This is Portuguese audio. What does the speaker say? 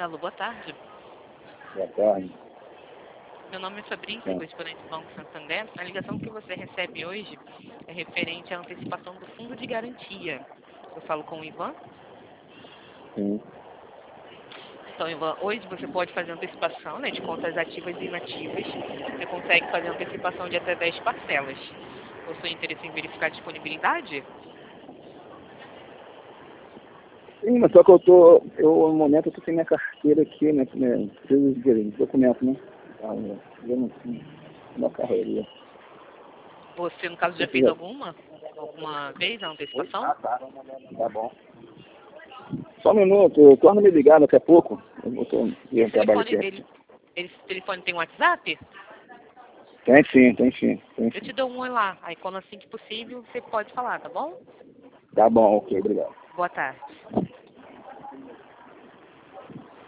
Alô, boa tarde. Boa tarde. Meu nome é Fabrício, correspondente do Banco Santander. A ligação que você recebe hoje é referente à antecipação do fundo de garantia. Eu falo com o Ivan. Sim. Então, Ivan, hoje você pode fazer antecipação, né, de contas ativas e inativas. Você consegue fazer antecipação de até 10 parcelas. Possui interesse em verificar a disponibilidade? Sim, mas só que no momento eu tô sem minha carteira aqui, né? Preciso de documento, né? Eu não tenho uma carreira. Você, no caso, já fez alguma vez a antecipação? Tá bom. Só um minuto, torna me ligar daqui a pouco. Eu tô Esse trabalho telefone, aqui. esse telefone tem WhatsApp? Tem sim. Eu te dou um oi lá. Aí, quando assim que possível, você pode falar, tá bom? Tá bom, ok, obrigado. Boa tarde.